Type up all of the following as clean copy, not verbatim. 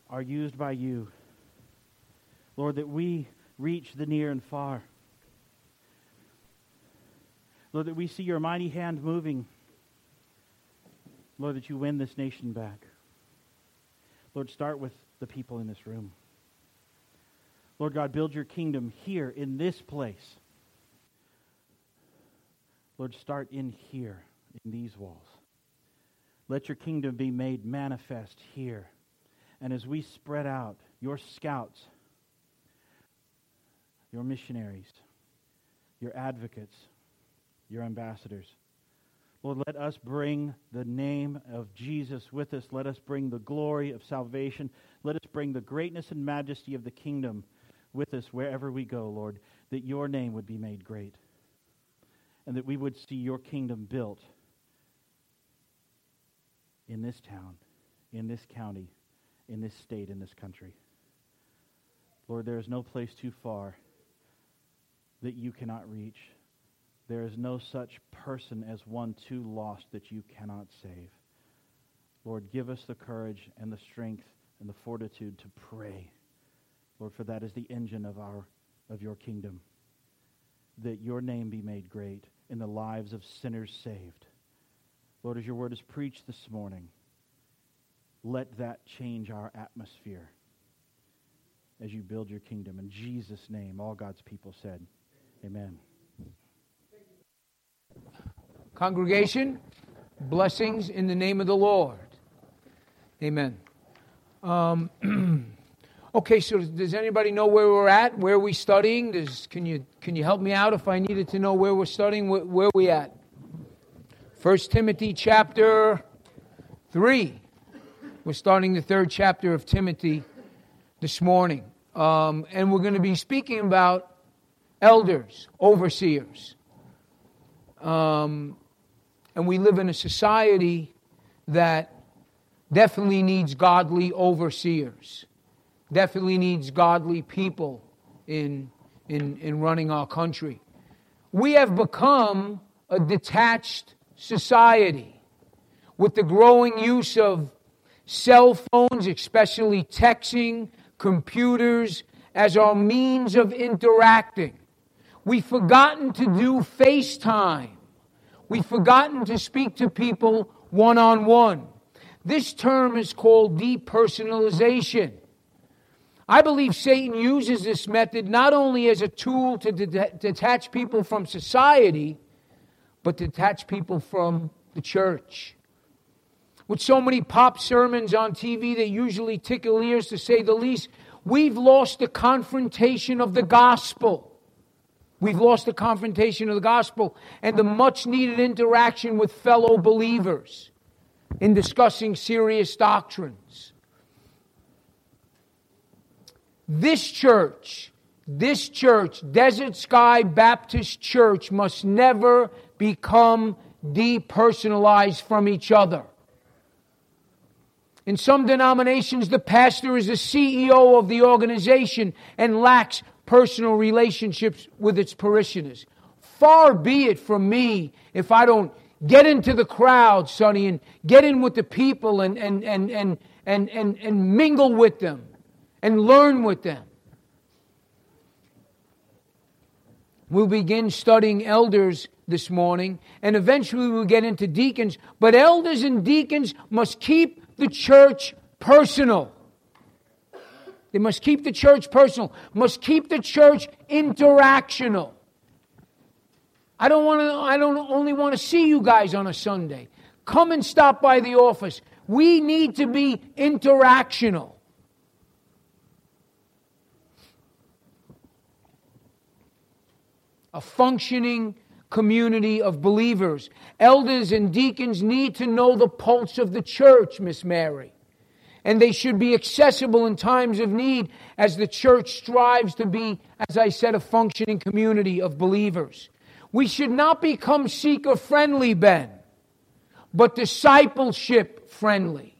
are used by you. Lord, that we reach the near and far. Lord, that we see your mighty hand moving. Lord, that you win this nation back. Lord, start with the people in this room. Lord God, build your kingdom here in this place. Lord, start in here, in these walls. Let your kingdom be made manifest here. And as we spread out, your scouts, your missionaries, your advocates, your ambassadors, Lord, let us bring the name of Jesus with us. Let us bring the glory of salvation. Let us bring the greatness and majesty of the kingdom with us wherever we go, Lord, that your name would be made great and that we would see your kingdom built in this town, in this county, in this state, in this country. Lord, there is no place too far that you cannot reach. There is no such person as one too lost that you cannot save. Lord, give us the courage and the strength and the fortitude to pray. Lord, for that is the engine of your kingdom. That your name be made great in the lives of sinners saved. Lord, as your word is preached this morning, let that change our atmosphere as you build your kingdom. In Jesus' name, all God's people said, amen. Congregation, blessings in the name of the Lord. Amen. Okay, so does anybody know where we're at? Where are we studying? Can you help me out if I needed to know where we're studying? Where are we at? 1 Timothy chapter 3. We're starting the 3rd chapter of Timothy this morning. And we're going to be speaking about elders, overseers. And we live in a society that definitely needs godly overseers. Definitely needs godly people in running our country. We have become a detached society with the growing use of cell phones, especially texting, computers, as our means of interacting. We've forgotten to do FaceTime. We've forgotten to speak to people one-on-one. This term is called depersonalization. I believe Satan uses this method not only as a tool to detach people from society, but to detach people from the church. With so many pop sermons on TV that usually tickle ears, to say the least, we've lost the confrontation of the gospel. We've lost the confrontation of the gospel and the much-needed interaction with fellow believers in discussing serious doctrines. This church, Desert Sky Baptist Church, must never become depersonalized from each other. In some denominations, the pastor is the CEO of the organization and lacks personal relationships with its parishioners. Far be it from me if I don't get into the crowd, Sonny, and get in with the people and mingle with them and learn with them. We'll begin studying elders this morning, and eventually we'll get into deacons. But elders and deacons must keep the church personal. They must keep the church personal, must keep the church interactional. I don't only want to see you guys on a Sunday. Come and stop by the office. We need to be interactional. A functioning community of believers. Elders and deacons need to know the pulse of the church, Miss Mary. And they should be accessible in times of need as the church strives to be, as I said, a functioning community of believers. We should not become seeker-friendly, Ben, but discipleship-friendly.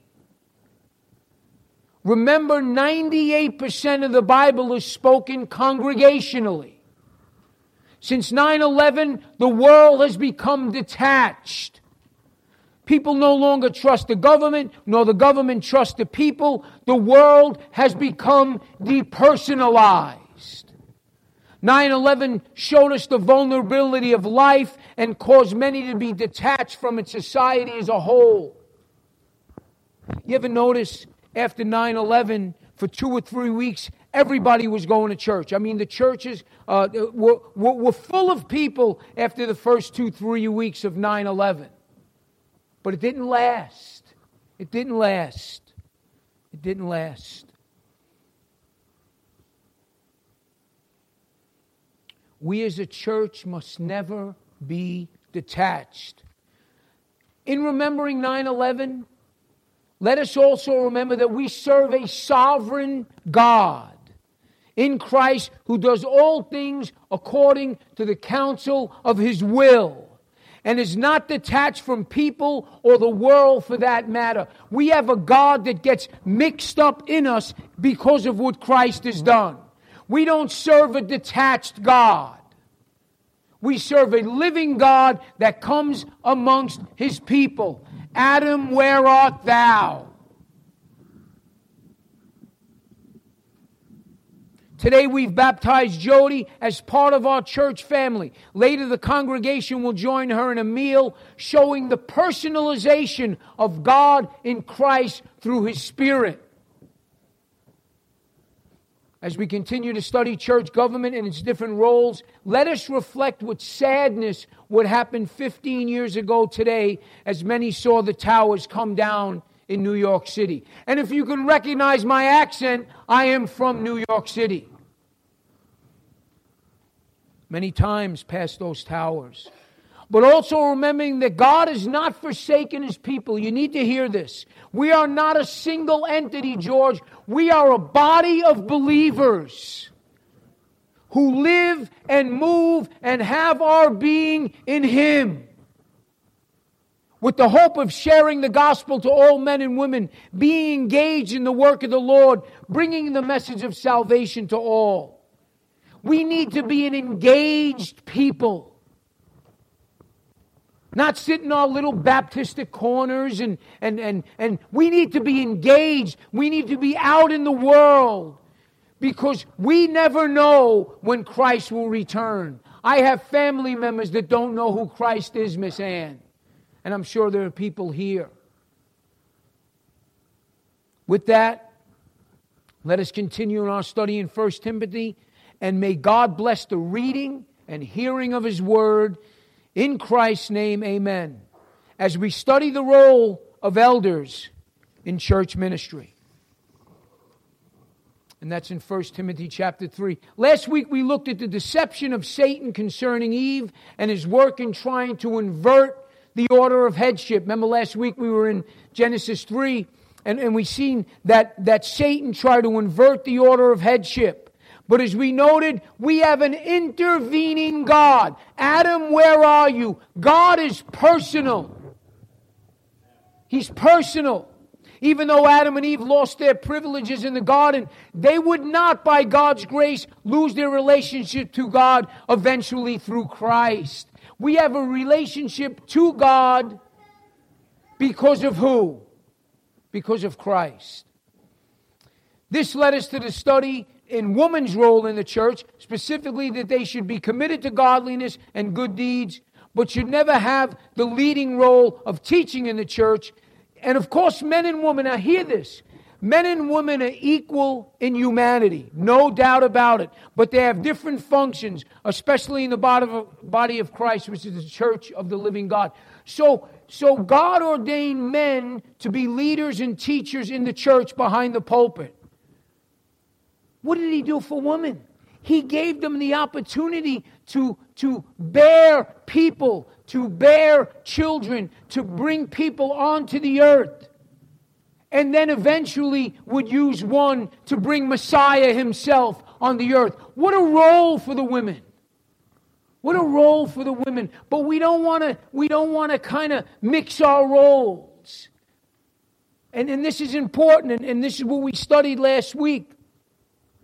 Remember, 98% of the Bible is spoken congregationally. Since 9/11, the world has become detached. People no longer trust the government, nor the government trusts the people. The world has become depersonalized. 9/11 showed us the vulnerability of life and caused many to be detached from its society as a whole. You ever notice after 9/11, for 2 or 3 weeks, everybody was going to church? I mean, the churches were full of people after the first 2-3 weeks of 9/11. But it didn't last. It didn't last. It didn't last. We as a church must never be detached. In remembering 9/11, let us also remember that we serve a sovereign God in Christ who does all things according to the counsel of His will and is not detached from people or the world for that matter. We have a God that gets mixed up in us because of what Christ has done. We don't serve a detached God. We serve a living God that comes amongst His people. Adam, where art thou? Today we've baptized Jody as part of our church family. Later the congregation will join her in a meal showing the personalization of God in Christ through His Spirit. As we continue to study church government and its different roles, let us reflect with sadness what happened 15 years ago today as many saw the towers come down in New York City. And if you can recognize my accent, I am from New York City. Many times past those towers. But also remembering that God has not forsaken His people. You need to hear this. We are not a single entity, George. We are a body of believers who live and move and have our being in Him, with the hope of sharing the gospel to all men and women, being engaged in the work of the Lord, bringing the message of salvation to all. We need to be an engaged people. Not sit in our little Baptistic corners and we need to be engaged. We need to be out in the world because we never know when Christ will return. I have family members that don't know who Christ is, Miss Ann. And I'm sure there are people here. With that, let us continue in our study in 1 Timothy, and may God bless the reading and hearing of His Word. In Christ's name, amen. As we study the role of elders in church ministry. And that's in 1 Timothy chapter 3. Last week we looked at the deception of Satan concerning Eve and his work in trying to invert the order of headship. Remember last week we were in Genesis 3 and we seen that Satan tried to invert the order of headship. But as we noted, we have an intervening God. Adam, where are you? God is personal. He's personal. Even though Adam and Eve lost their privileges in the garden, they would not, by God's grace, lose their relationship to God eventually through Christ. We have a relationship to God because of who? Because of Christ. This led us to the study in woman's role in the church, specifically that they should be committed to godliness and good deeds, but should never have the leading role of teaching in the church. And of course, men and women, now hear this, men and women are equal in humanity, no doubt about it, but they have different functions, especially in the body of Christ, which is the church of the living God. So God ordained men to be leaders and teachers in the church behind the pulpit. What did He do for women? He gave them the opportunity to bear people, to bear children, to bring people onto the earth. And then eventually would use one to bring Messiah Himself on the earth. What a role for the women. What a role for the women. But we don't want to kind of mix our roles. And this is important, and this is what we studied last week.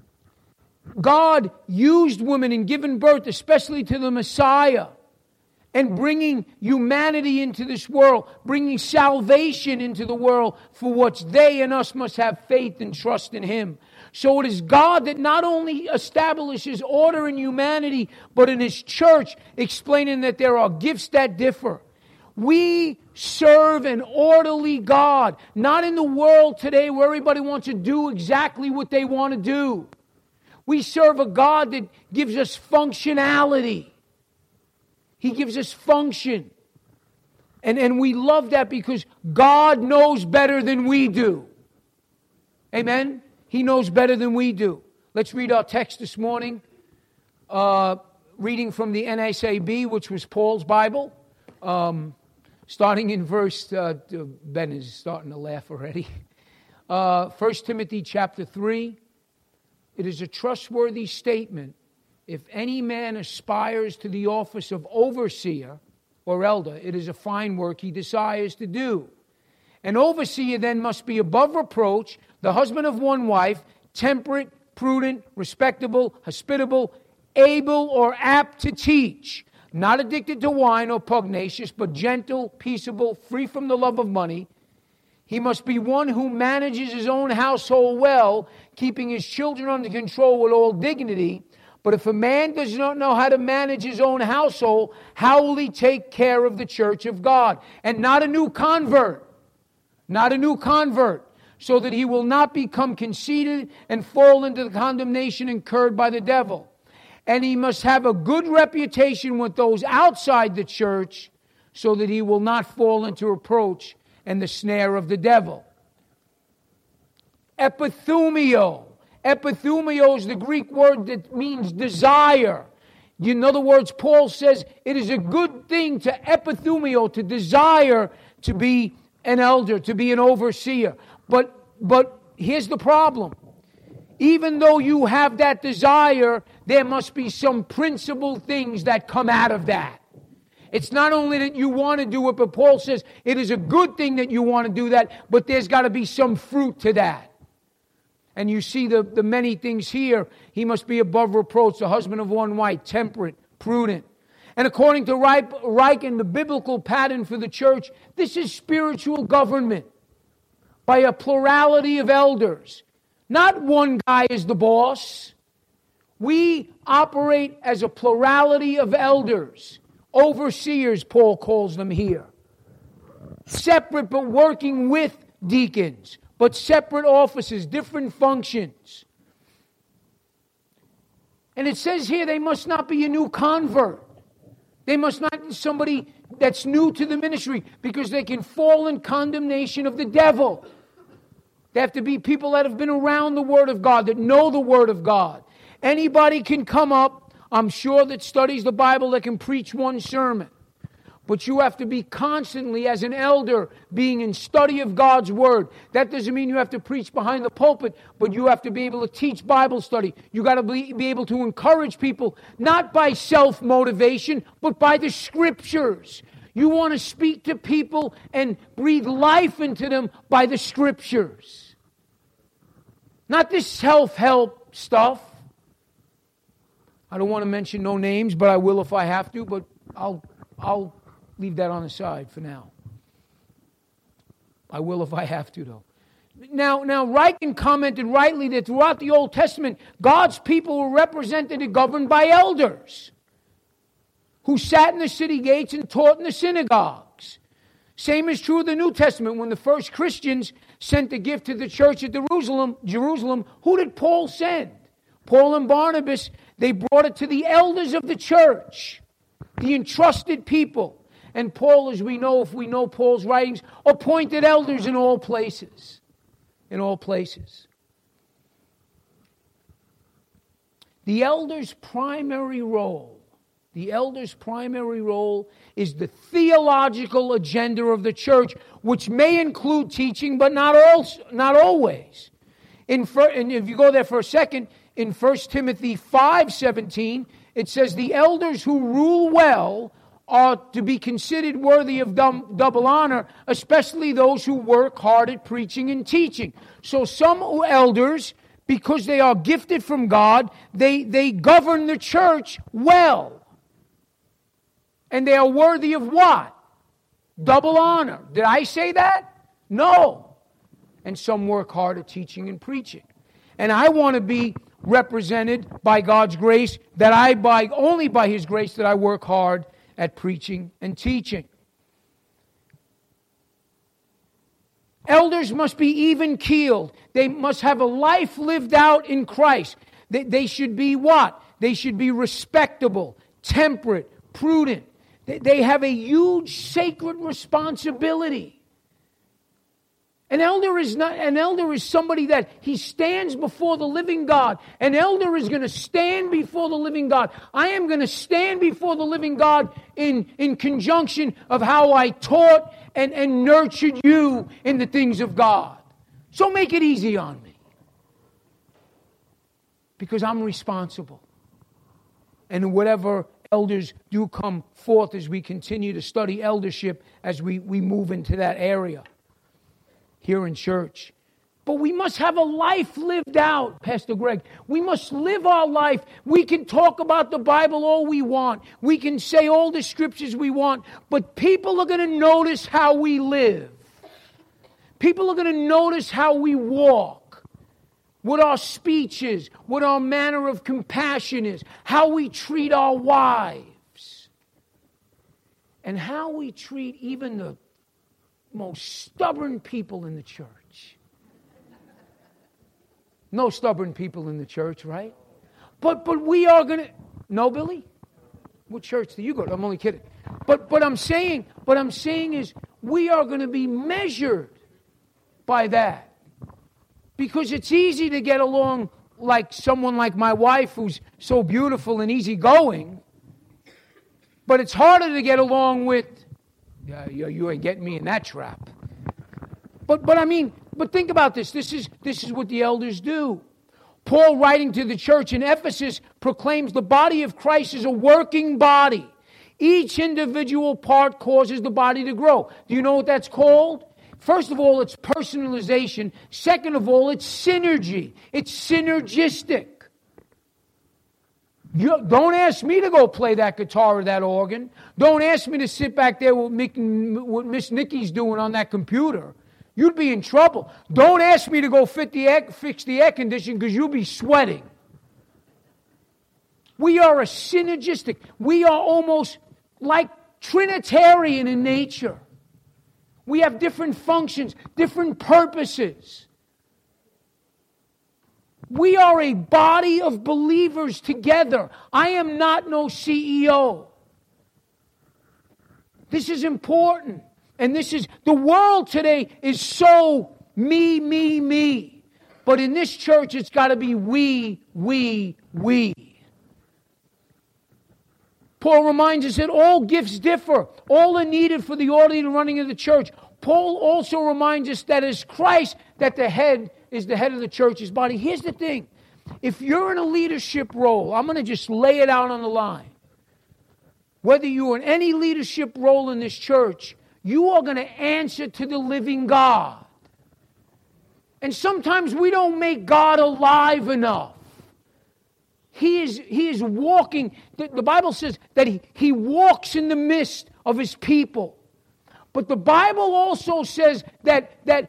God used women in giving birth, especially to the Messiah, and bringing humanity into this world, bringing salvation into the world, for which they and us must have faith and trust in Him. So it is God that not only establishes order in humanity, but in His church, explaining that there are gifts that differ. We serve an orderly God, not in the world today where everybody wants to do exactly what they want to do. We serve a God that gives us functionality. He gives us function. And we love that because God knows better than we do. Amen? He knows better than we do. Let's read our text this morning. Reading from the NASB, which was Paul's Bible. Starting in verse... Ben is starting to laugh already. 1 Timothy chapter 3. It is a trustworthy statement. If any man aspires to the office of overseer or elder, it is a fine work he desires to do. An overseer then must be above reproach, the husband of one wife, temperate, prudent, respectable, hospitable, able or apt to teach, not addicted to wine or pugnacious, but gentle, peaceable, free from the love of money. He must be one who manages his own household well, keeping his children under control with all dignity. But if a man does not know how to manage his own household, how will he take care of the church of God? And not a new convert. Not a new convert. So that he will not become conceited and fall into the condemnation incurred by the devil. And he must have a good reputation with those outside the church, so that he will not fall into reproach and the snare of the devil. Epithumio. Epithumio is the Greek word that means desire. In other words, Paul says it is a good thing to epithumio, to desire to be an elder, to be an overseer. But here's the problem. Even though you have that desire, there must be some principal things that come out of that. It's not only that you want to do it, but Paul says it is a good thing that you want to do that, but there's got to be some fruit to that. And you see the many things here. He must be above reproach, the husband of one wife, temperate, prudent. And according to Riken, the biblical pattern for the church, this is spiritual government by a plurality of elders. Not one guy is the boss. We operate as a plurality of elders. Overseers, Paul calls them here. Separate but working with deacons. But separate offices, different functions. And it says here they must not be a new convert. They must not be somebody that's new to the ministry, because they can fall in condemnation of the devil. They have to be people that have been around the Word of God, that know the Word of God. Anybody can come up, I'm sure, that studies the Bible, that can preach one sermon. But you have to be constantly, as an elder, being in study of God's Word. That doesn't mean you have to preach behind the pulpit, but you have to be able to teach Bible study. You got to be able to encourage people, not by self-motivation, but by the Scriptures. You want to speak to people and breathe life into them by the Scriptures. Not this self-help stuff. I don't want to mention no names, but I will if I have to, but I'll leave that on the side for now. I will if I have to, though. Now, Riken commented rightly that throughout the Old Testament, God's people were represented and governed by elders who sat in the city gates and taught in the synagogues. Same is true of the New Testament. When the first Christians sent a gift to the church at Jerusalem, who did Paul send? Paul and Barnabas, they brought it to the elders of the church, the entrusted people. And Paul, as we know, if we know Paul's writings, appointed elders in all places. In all places. The elder's primary role is the theological agenda of the church, which may include teaching, but not always. And if you go there for a second, in 1 Timothy 5:17, it says, the elders who rule well are to be considered worthy of double honor, especially those who work hard at preaching and teaching. So some elders, because they are gifted from God, they govern the church well. And they are worthy of what? Double honor. Did I say that? No. And some work hard at teaching and preaching. And I want to be represented by God's grace, only by His grace that I work hard at preaching and teaching. Elders must be even-keeled. They must have a life lived out in Christ. They should be what? They should be respectable, temperate, prudent. They have a huge sacred responsibility. An elder is somebody that he stands before the living God. An elder is going to stand before the living God. I am going to stand before the living God in conjunction of how I taught and nurtured you in the things of God. So make it easy on me. Because I'm responsible. And whatever elders do come forth as we continue to study eldership, as we move into that area here in church. But we must have a life lived out, Pastor Greg. We must live our life. We can talk about the Bible all we want. We can say all the scriptures we want. But people are going to notice how we live. People are going to notice how we walk. What our speech is. What our manner of compassion is. How we treat our wives. And how we treat even the most stubborn people in the church. No stubborn people in the church, right? But we are going to... No, Billy? What church do you go to? I'm only kidding. But I'm saying is we are going to be measured by that. Because it's easy to get along like someone like my wife who's so beautiful and easygoing. But it's harder to get along with... you ain't getting me in that trap. But think about this. This is what the elders do. Paul, writing to the church in Ephesus, proclaims the body of Christ is a working body. Each individual part causes the body to grow. Do you know what that's called? First of all, it's personalization. Second of all, it's synergy. It's synergistic. Don't ask me to go play that guitar or that organ. Don't ask me to sit back there with what Miss Nikki's doing on that computer. You'd be in trouble. Don't ask me to go fix the air conditioning because you'll be sweating. We are a synergistic. We are almost like Trinitarian in nature. We have different functions, different purposes. We are a body of believers together. I am not no CEO. This is important. And the world today is so me. But in this church, it's got to be we. Paul reminds us that all gifts differ. All are needed for the orderly running of the church. Paul also reminds us that as Christ, that the head is the head of the church's body. Here's the thing. If you're in a leadership role, I'm going to just lay it out on the line. Whether you're in any leadership role in this church, you are going to answer to the living God. And sometimes we don't make God alive enough. He is walking. The Bible says that he walks in the midst of His people. But the Bible also says that the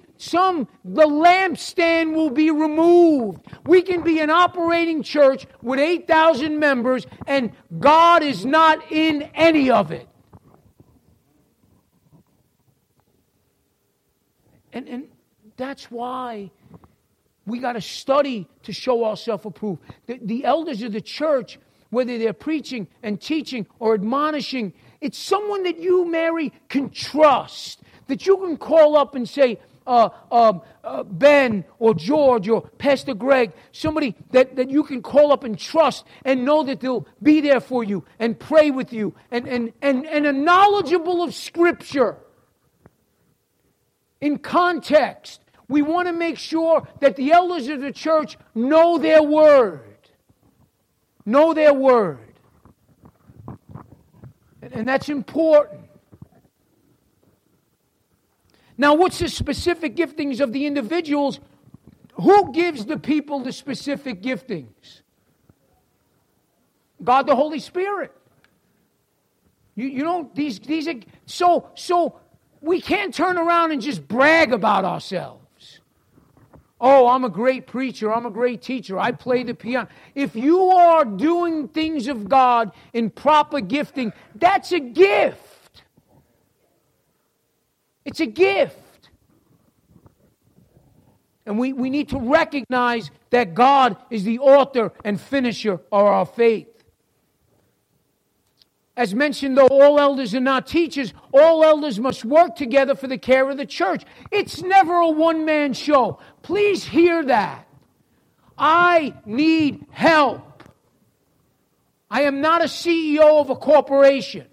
lampstand will be removed. We can be an operating church with 8,000 members and God is not in any of it. And that's why we got to study to show ourselves approved. The elders of the church, whether they're preaching and teaching or admonishing, it's someone that you, Mary, can trust. That you can call up and say, Ben or George or Pastor Greg, somebody that you can call up and trust and know that they'll be there for you and pray with you and are knowledgeable of Scripture. In context, we want to make sure that the elders of the church know their word. Know their word. And that's important. Now, what's the specific giftings of the individuals? Who gives the people the specific giftings? God the Holy Spirit. You don't, these are, so we can't turn around and just brag about ourselves. Oh, I'm a great preacher, I'm a great teacher, I play the piano. If you are doing things of God in proper gifting, that's a gift. It's a gift. And we need to recognize that God is the author and finisher of our faith. As mentioned, though all elders are not teachers, all elders must work together for the care of the church. It's never a one-man show. Please hear that. I need help. I am not a CEO of a corporation.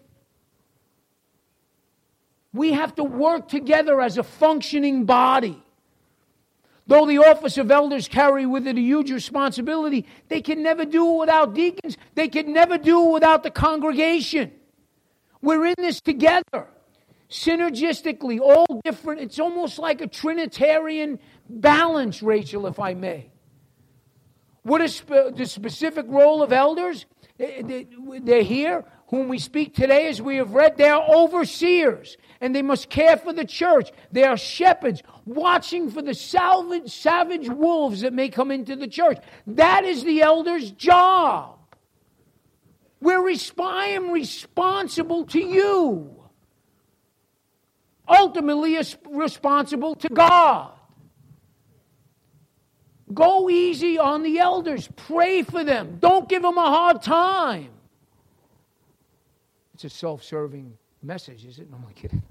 We have to work together as a functioning body. Though the office of elders carry with it a huge responsibility, they can never do it without deacons. They can never do it without the congregation. We're in this together, synergistically, all different. It's almost like a Trinitarian balance, Rachel, if I may. What is the specific role of elders? They're here, whom we speak today, as we have read. They are overseers, and they must care for the church. They are shepherds, watching for the savage wolves that may come into the church. That is the elder's job. I am responsible to you. Ultimately, responsible to God. Go easy on the elders. Pray for them. Don't give them a hard time. It's a self-serving message, is it? No, I'm kidding.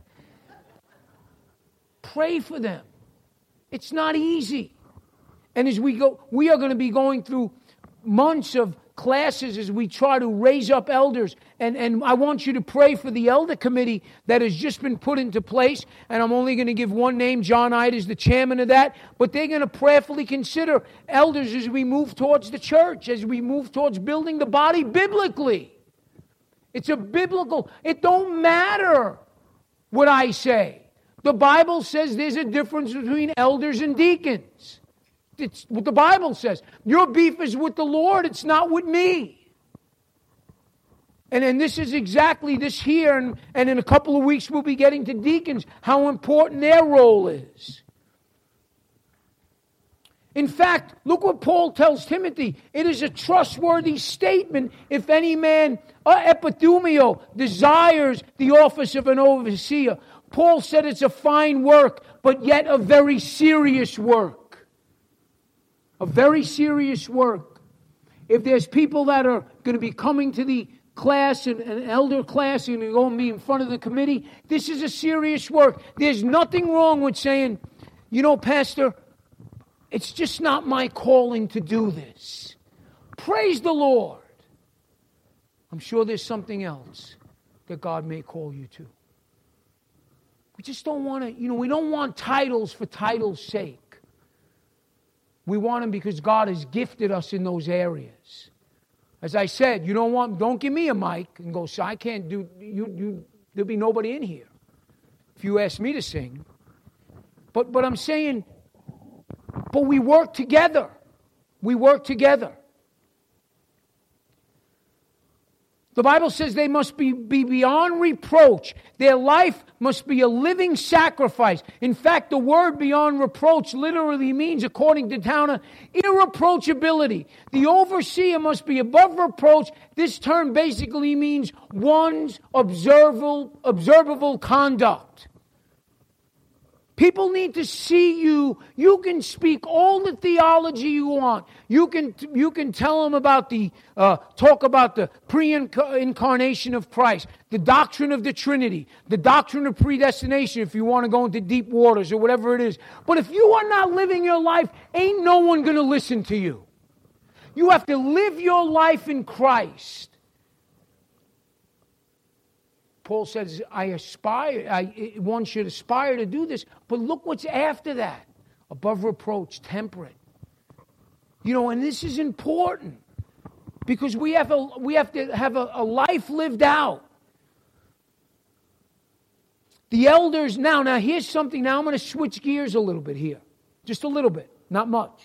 Pray for them. It's not easy. And as we go, we are going to be going through months of classes as we try to raise up elders. And I want you to pray for the elder committee that has just been put into place. And I'm only going to give one name. John Ide is the chairman of that. But they're going to prayerfully consider elders as we move towards the church, as we move towards building the body biblically. It's a biblical, it don't matter what I say. The Bible says there's a difference between elders and deacons. It's what the Bible says. Your beef is with the Lord, it's not with me. And this is exactly this here, and in a couple of weeks we'll be getting to deacons, how important their role is. In fact, look what Paul tells Timothy. It is a trustworthy statement if any man, epithumio, desires the office of an overseer. Paul said it's a fine work, but yet a very serious work. A very serious work. If there's people that are going to be coming to the class, an elder class, and they're going to be in front of the committee, this is a serious work. There's nothing wrong with saying, you know, Pastor, it's just not my calling to do this. Praise the Lord. I'm sure there's something else that God may call you to. We just don't want to, we don't want titles for titles' sake. We want them because God has gifted us in those areas. As I said, don't give me a mic and go, so I can't do, there'll be nobody in here if you ask me to sing. But I'm saying, but we work together. We work together. The Bible says they must be beyond reproach. Their life must be a living sacrifice. In fact, the word beyond reproach literally means, according to Towner, irreproachability. The overseer must be above reproach. This term basically means one's observable conduct. People need to see you. You can speak all the theology you want. You can tell them about talk about the pre-incarnation of Christ, the doctrine of the Trinity, the doctrine of predestination, if you want to go into deep waters or whatever it is. But if you are not living your life, ain't no one going to listen to you. You have to live your life in Christ. Paul says, one should aspire to do this, but look what's after that. Above reproach, temperate. And this is important because we have to have a life lived out. The elders, now here's something, now I'm going to switch gears a little bit here. Just a little bit, not much.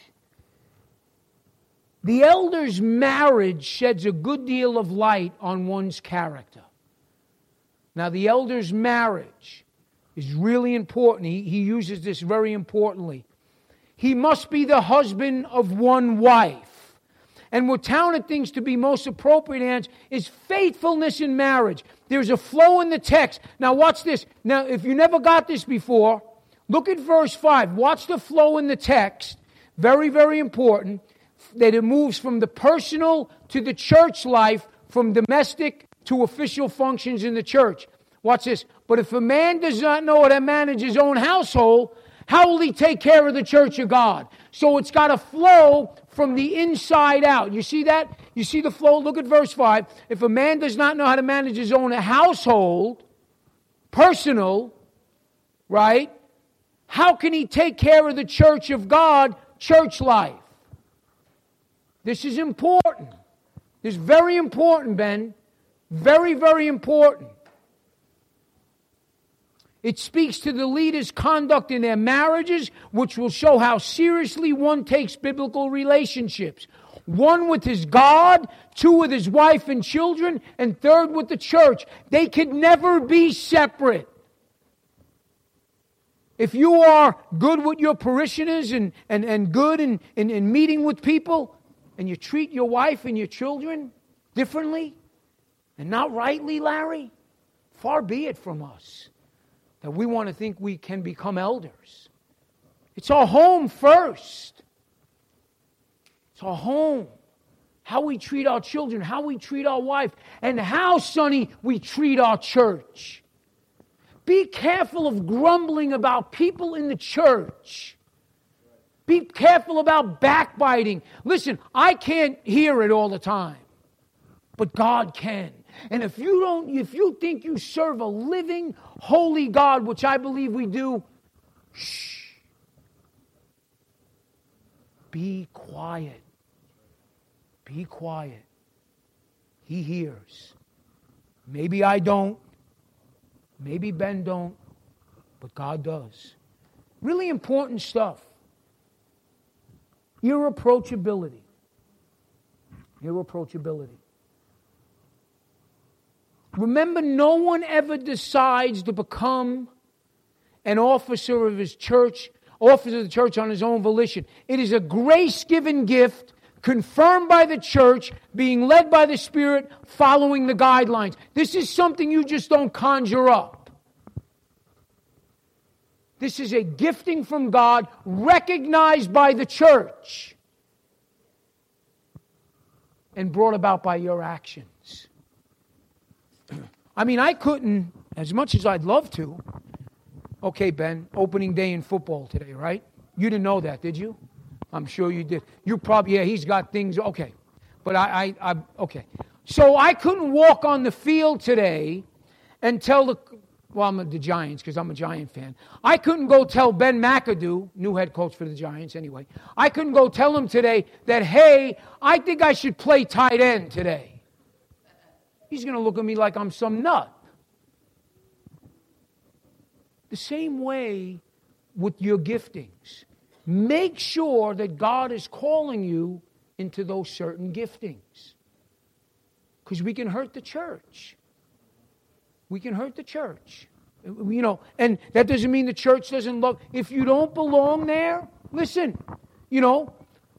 The elder's marriage sheds a good deal of light on one's character. Now, the elder's marriage is really important. He uses this very importantly. He must be the husband of one wife. And what Towner thinks to be most appropriate answer is faithfulness in marriage. There's a flow in the text. Now watch this. Now, if you never got this before, look at verse 5. Watch the flow in the text. Very, very important. That it moves from the personal to the church life, from domestic to official functions in the church. Watch this. But if a man does not know how to manage his own household, how will he take care of the church of God? So it's got to flow from the inside out. You see that? You see the flow? Look at verse 5. If a man does not know how to manage his own household, personal, right? How can he take care of the church of God, church life? This is important. This is very important, Ben. Very, very important. It speaks to the leaders' conduct in their marriages, which will show how seriously one takes biblical relationships. One with his God, two with his wife and children, and third with the church. They could never be separate. If you are good with your parishioners and good in meeting with people, and you treat your wife and your children differently and not rightly, Larry, far be it from us that we want to think we can become elders. It's our home first. It's our home. How we treat our children, how we treat our wife, and how, Sonny, we treat our church. Be careful of grumbling about people in the church. Be careful about backbiting. Listen, I can't hear it all the time, but God can. And if you think you serve a living, holy God, which I believe we do, shh. Be quiet. Be quiet. He hears. Maybe I don't. Maybe Ben don't. But God does. Really important stuff. Irreproachability. Irreproachability. Remember, no one ever decides to become an officer of his church, officer of the church on his own volition. It is a grace-given gift, confirmed by the church, being led by the Spirit, following the guidelines. This is something you just don't conjure up. This is a gifting from God, recognized by the church, and brought about by your actions. I mean, I couldn't, as much as I'd love to. Okay, Ben, opening day in football today, right? You didn't know that, did you? I'm sure you did. You probably, yeah, he's got things, okay. But okay. So I couldn't walk on the field today and tell the Giants, because I'm a Giant fan. I couldn't go tell Ben McAdoo, new head coach for the Giants anyway, I couldn't go tell him today that, hey, I think I should play tight end today. He's going to look at me like I'm some nut. The same way with your giftings. Make sure that God is calling you into those certain giftings. Because we can hurt the church. We can hurt the church. You know, and that doesn't mean the church doesn't love. If you don't belong there, listen, you know,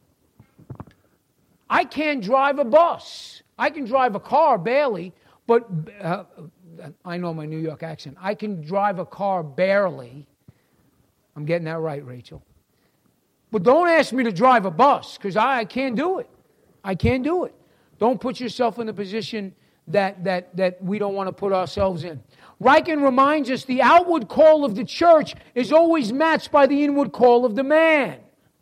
I can't drive a bus. I can drive a car barely, but I know my New York accent. I can drive a car barely. I'm getting that right, Rachel. But don't ask me to drive a bus, because I can't do it. I can't do it. Don't put yourself in a position that we don't want to put ourselves in. Ryken reminds us the outward call of the church is always matched by the inward call of the man.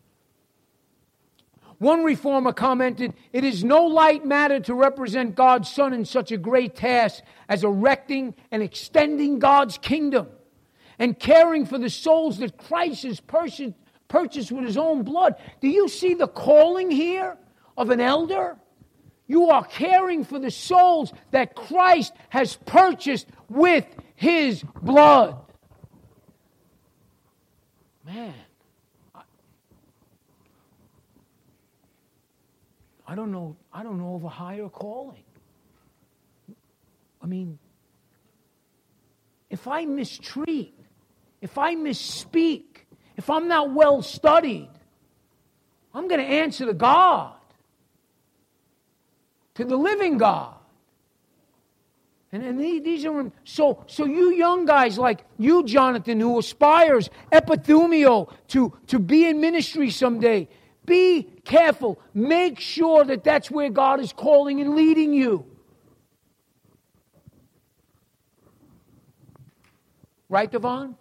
One reformer commented, "It is no light matter to represent God's Son in such a great task as erecting and extending God's kingdom and caring for the souls that Christ has purchased with His own blood." Do you see the calling here of an elder? You are caring for the souls that Christ has purchased with His blood. Man. I don't know of a higher calling. I mean, if I mistreat, if I misspeak, if I'm not well studied, I'm going to answer to God, to the living God. And these are, so you young guys like you, Jonathan, who aspires, epithumio, to be in ministry someday, be careful. Make sure that that's where God is calling and leading you. Right, Devon?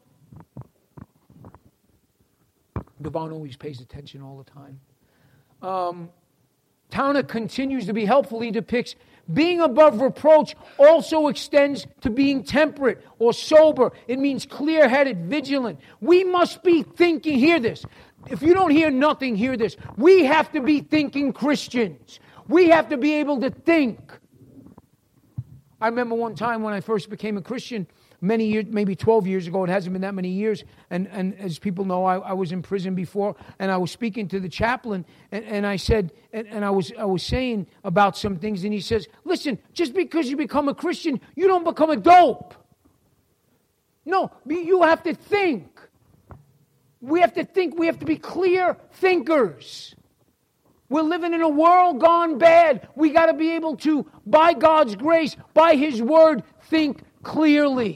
Devon always pays attention all the time. Towner continues to be helpful. He depicts being above reproach also extends to being temperate or sober. It means clear-headed, vigilant. We must be thinking, hear this. If you don't hear nothing, hear this. We have to be thinking Christians. We have to be able to think. I remember one time when I first became a Christian, many years, maybe 12 years ago, it hasn't been that many years, and as people know, I was in prison before, and I was speaking to the chaplain, and I said, and I was saying about some things, and he says, listen, just because you become a Christian, you don't become a dope. No, you have to think. We have to think, we have to be clear thinkers. We're living in a world gone bad. We got to be able to, by God's grace, by His Word, think clearly.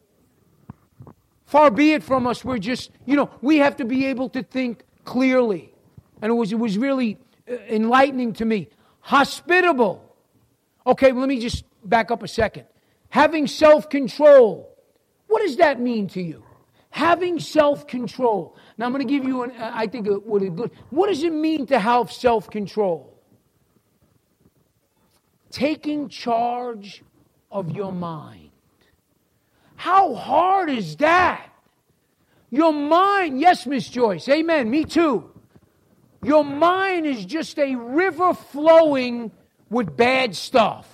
Far be it from us, we're just, we have to be able to think clearly. And it was really enlightening to me. Hospitable. Okay, let me just back up a second. Having self-control. What does that mean to you? Having self-control. Now I'm going to give you, what does it mean to have self-control? Taking charge of your mind. How hard is that? Your mind, yes, Miss Joyce, amen, me too. Your mind is just a river flowing with bad stuff.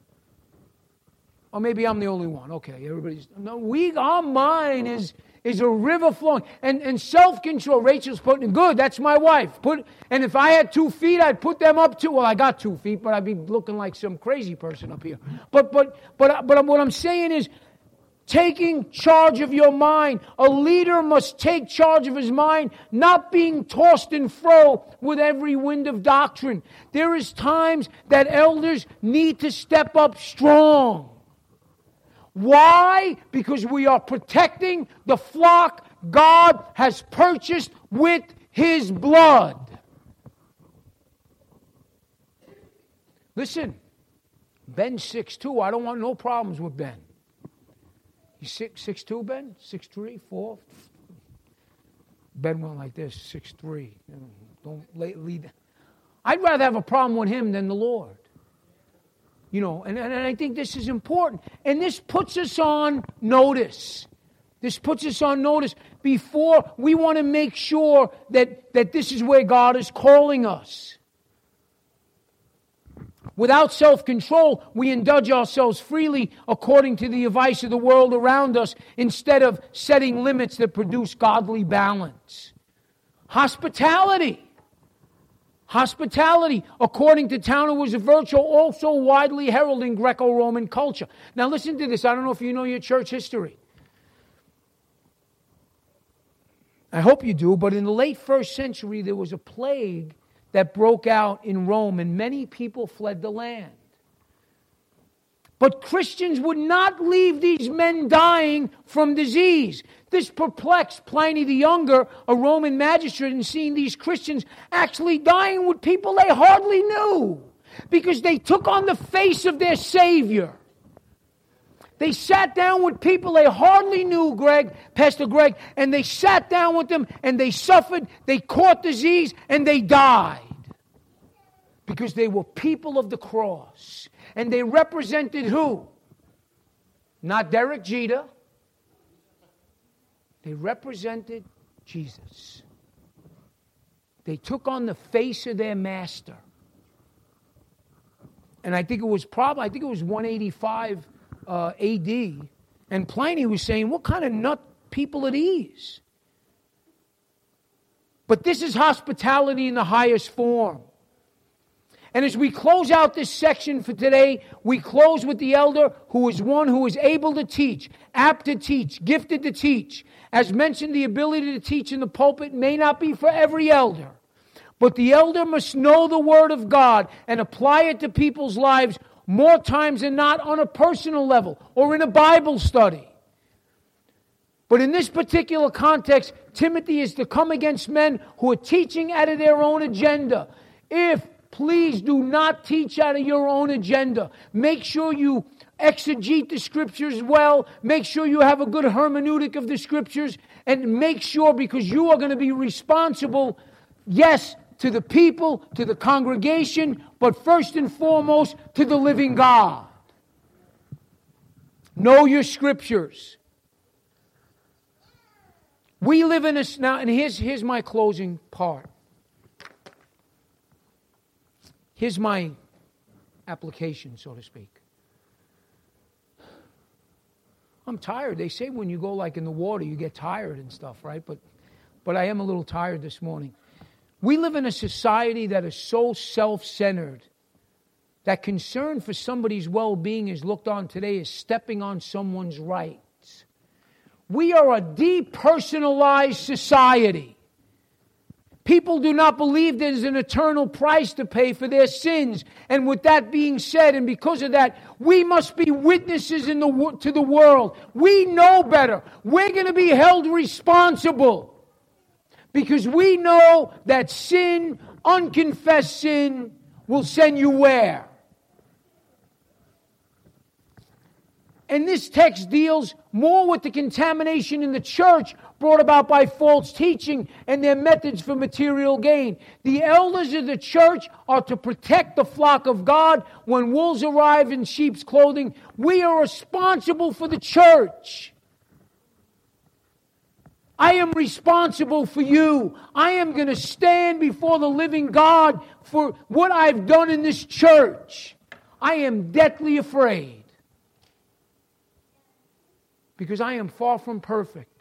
Or maybe I'm the only one. Okay, our mind is a river flowing. And self-control, Rachel's putting it good, that's my wife. And if I had 2 feet, I'd put them up too. Well, I got 2 feet, but I'd be looking like some crazy person up here. But what I'm saying is, taking charge of your mind. A leader must take charge of his mind, not being tossed and fro with every wind of doctrine. There is times that elders need to step up strong. Why? Because we are protecting the flock God has purchased with His blood. Listen, Ben's 6'2". I don't want no problems with Ben. He's 6'2", Ben? 6'3", 4"? Ben went like this, 6'3". Don't lead. I'd rather have a problem with him than the Lord. And I think this is important. And this puts us on notice. Before we want to make sure that this is where God is calling us. Without self-control, we indulge ourselves freely according to the advice of the world around us instead of setting limits that produce godly balance. Hospitality, according to Towner, was a virtue also widely heralded in Greco-Roman culture. Now listen to this. I don't know if you know your church history. I hope you do, but in the late 1st century, there was a plague that broke out in Rome, and many people fled the land. But Christians would not leave these men dying from disease. This perplexed Pliny the Younger, a Roman magistrate, in seeing these Christians actually dying with people they hardly knew, because they took on the face of their Savior. They sat down with people they hardly knew, Pastor Greg, and they sat down with them and they suffered, they caught disease, and they died. Because they were people of the cross. And they represented who? Not Derek Jeter. They represented Jesus. They took on the face of their master. And I think it was 185 AD, and Pliny was saying, what kind of nut people are these? But this is hospitality in the highest form. And as we close out this section for today, we close with the elder who is one who is able to teach, apt to teach, gifted to teach. As mentioned, the ability to teach in the pulpit may not be for every elder. But the elder must know the Word of God and apply it to people's lives more times than not on a personal level or in a Bible study. But in this particular context, Timothy is to come against men who are teaching out of their own agenda. Please do not teach out of your own agenda. Make sure you exegete the Scriptures well. Make sure you have a good hermeneutic of the Scriptures. And make sure, because you are going to be responsible, yes, to the people, to the congregation, but first and foremost, to the living God. Know your Scriptures. We live in now, and here's my closing part. Here's my application, so to speak. I'm tired. They say when you go like in the water, you get tired and stuff, right? But I am a little tired this morning. We live in a society that is so self-centered that concern for somebody's well-being is looked on today as stepping on someone's rights. We are a depersonalized society. People do not believe there's an eternal price to pay for their sins. And with that being said, and because of that, we must be witnesses to the world. We know better. We're going to be held responsible. Because we know that sin, unconfessed sin, will send you where? And this text deals more with the contamination in the church brought about by false teaching and their methods for material gain. The elders of the church are to protect the flock of God. When wolves arrive in sheep's clothing, we are responsible for the church. I am responsible for you. I am going to stand before the living God for what I've done in this church. I am deathly afraid. Because I am far from perfect.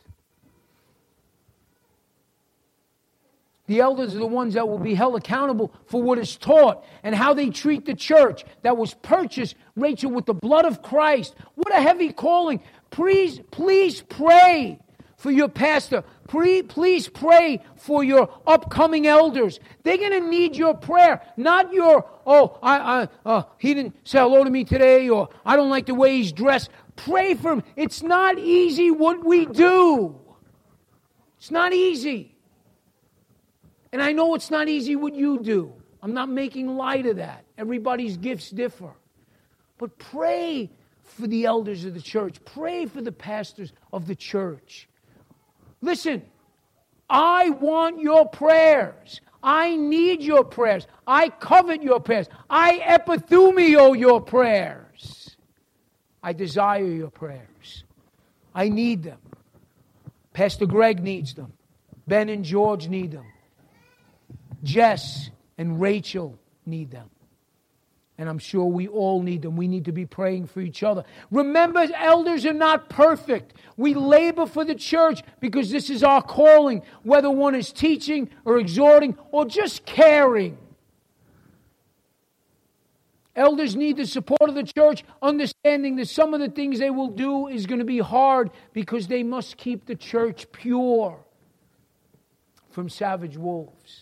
The elders are the ones that will be held accountable for what is taught and how they treat the church that was purchased, Rachel, with the blood of Christ. What a heavy calling. Please pray for your pastor. Please pray for your upcoming elders. They're going to need your prayer, not your, he didn't say hello to me today, or I don't like the way he's dressed. Pray for him. It's not easy what we do. It's not easy. And I know it's not easy what you do. I'm not making light of that. Everybody's gifts differ. But pray for the elders of the church. Pray for the pastors of the church. Listen, I want your prayers. I need your prayers. I covet your prayers. I epithumio your prayers. I desire your prayers. I need them. Pastor Greg needs them. Ben and George need them. Jess and Rachel need them. And I'm sure we all need them. We need to be praying for each other. Remember, elders are not perfect. We labor for the church because this is our calling, whether one is teaching or exhorting or just caring. Elders need the support of the church, understanding that some of the things they will do is going to be hard because they must keep the church pure from savage wolves.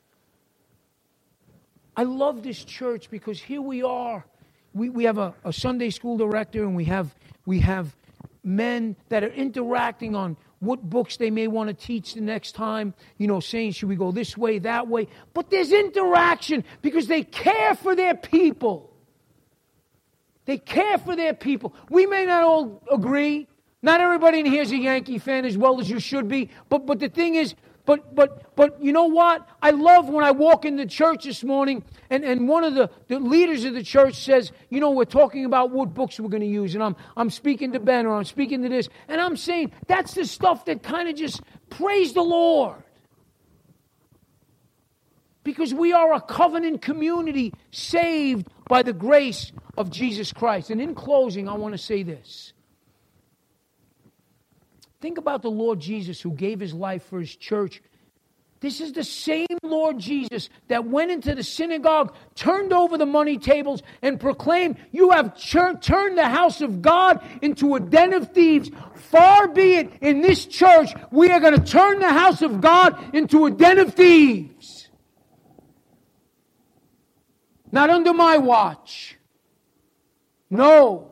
I love this church because here we are. We have a Sunday school director, and we have men that are interacting on what books they may want to teach the next time, saying, should we go this way, that way? But there's interaction because they care for their people. They care for their people. We may not all agree. Not everybody in here is a Yankee fan as well as you should be. But the thing is, but you know what? I love when I walk in the church this morning and one of the leaders of the church says, we're talking about what books we're going to use. And I'm speaking to Ben, or I'm speaking to this. And I'm saying that's the stuff that kind of just praise the Lord. Because we are a covenant community saved by the grace of Jesus Christ. And in closing, I want to say this. Think about the Lord Jesus who gave his life for his church This is the same Lord Jesus that went into the synagogue, turned over the money tables, and proclaimed, you have turned the house of God into a den of thieves. Far be it in this church, we are going to turn the house of God into a den of thieves. Not under my watch. No.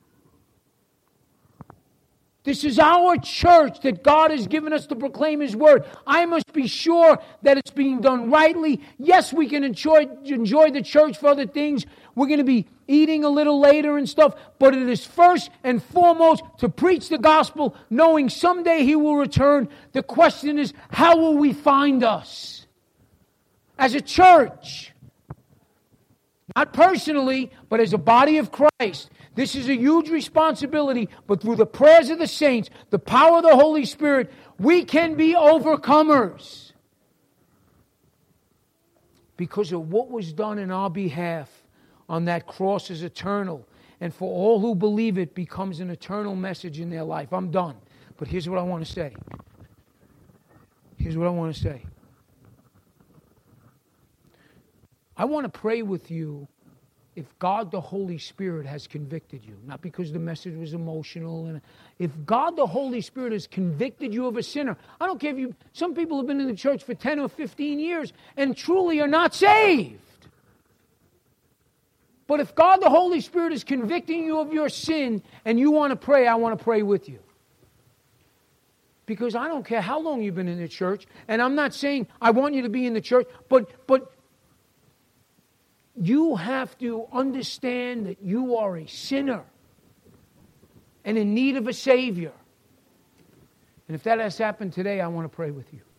This is our church that God has given us to proclaim His Word. I must be sure that it's being done rightly. Yes, we can enjoy the church for other things. We're going to be eating a little later and stuff. But it is first and foremost to preach the gospel, knowing someday He will return. The question is, how will we find us? As a church. Not personally, but as a body of Christ. This is a huge responsibility, but through the prayers of the saints, the power of the Holy Spirit, we can be overcomers. Because of what was done in our behalf on that cross is eternal. And for all who believe it, becomes an eternal message in their life. I'm done. But here's what I want to say. Here's what I want to say. I want to pray with you if God the Holy Spirit has convicted you. Not because the message was emotional. And if God the Holy Spirit has convicted you of a sinner. I don't care if you... Some people have been in the church for 10 or 15 years and truly are not saved. But if God the Holy Spirit is convicting you of your sin and you want to pray, I want to pray with you. Because I don't care how long you've been in the church. And I'm not saying I want you to be in the church. But you have to understand that you are a sinner and in need of a Savior. And if that has happened today, I want to pray with you.